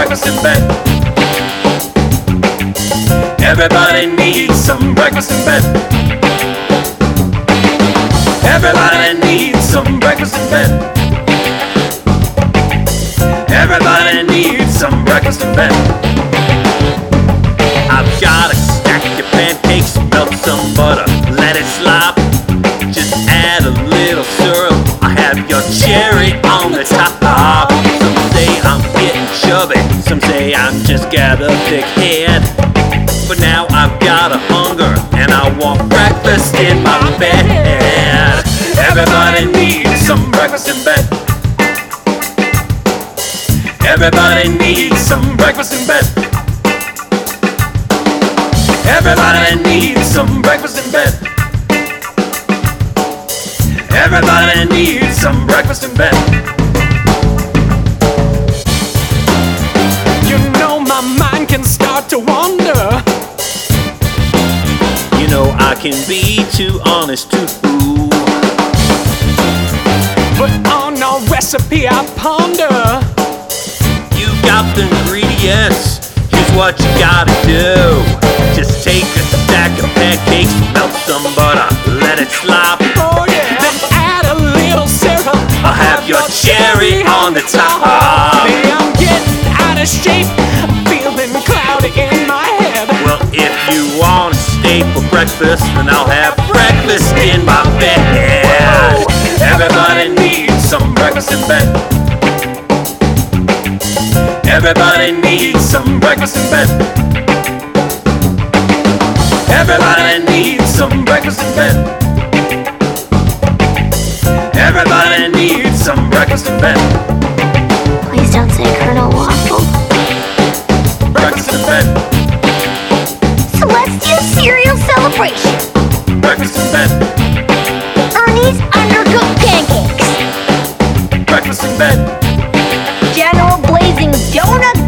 breakfast in bed. Everybody needs some breakfast in bed. Everybody needs some breakfast in bed. Everybody needs some breakfast in bed. I've got a stack of pancakes, melt some butter, let it slop. Just add a little syrup, I have your cherry on the top. Some say I'm getting chubby, some say I'm just got a thick head. But now I've got a hunger, and I want breakfast in my bed. Everybody needs some breakfast in bed. Everybody needs some breakfast in bed. Everybody needs some breakfast in bed. Everybody needs some breakfast in bed. You know my mind can start to wander. You know I can be too honest too. But on our recipe I ponder. You got the ingredients, here's what you gotta do. Just take a stack of pancakes, melt some butter, let it slop. Oh yeah. Then add a little syrup, I'll have your cherry on the top. Hey, I'm getting out of shape, I'm feeling cloudy in my head. Well, if you want to stay for breakfast, then I'll have breakfast in my bed. Everybody needs some breakfast in bed. Everybody needs some breakfast in bed. Everybody needs some breakfast in bed. Everybody needs some breakfast in bed. Please don't say Colonel Waffle. Breakfast in bed. Celestial Cereal Celebration. Breakfast in bed. Ernie's Undercooked Pancakes. Breakfast in bed. General Blazing Donut